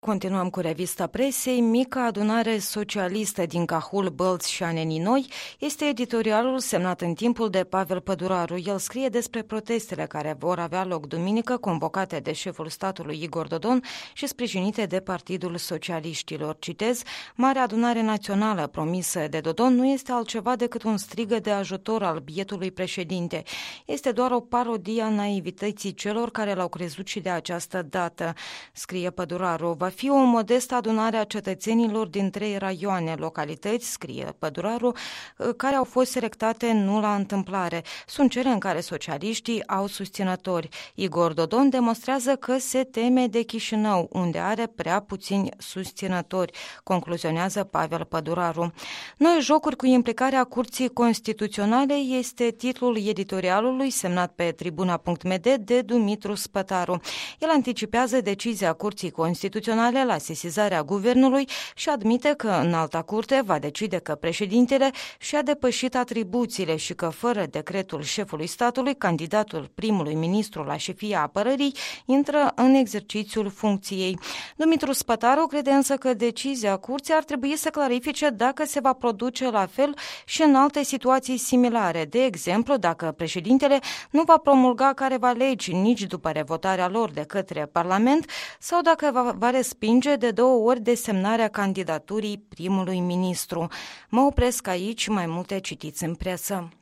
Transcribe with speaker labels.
Speaker 1: Continuăm cu revista presei. Mica adunare socialistă din Cahul, Bălți și Anenii Noi este editorialul semnat în timpul de Pavel Păduraru. El scrie despre protestele care vor avea loc duminică, convocate de șeful statului Igor Dodon și sprijinite de Partidul Socialiștilor. Citez: Marea adunare națională promisă de Dodon nu este altceva decât un strigă de ajutor al bietului președinte. Este doar o parodie a naivității celor care l-au crezut și de această dată, scrie Păduraru. Va fi o modestă adunare a cetățenilor din 3 raioane, localități, scrie Păduraru, care au fost selectate nu la întâmplare. Sunt cele în care socialiștii au susținători. Igor Dodon demonstrează că se teme de Chișinău, unde are prea puțini susținători, concluzionează Pavel Păduraru. Noi jocuri cu implicarea Curții Constituționale este titlul editorialului semnat pe tribuna.md de Dumitru Spătaru. El anticipează decizia Curții Constituționale la sesizarea guvernului și admite că Înalta Curte va decide că președintele și-a depășit atribuțiile și că fără decretul șefului statului, candidatul primului ministru la șefia apărării intră în exercițiul funcției. Dumitru Spătaru crede însă că decizia Curții ar trebui să clarifice dacă se va produce la fel și în alte situații similare. De exemplu, dacă președintele nu va promulga careva legi nici după revotarea lor de către Parlament sau dacă va respinge de 2 ori desemnarea candidaturii primului ministru. Mă opresc aici, mai multe citiți în presă.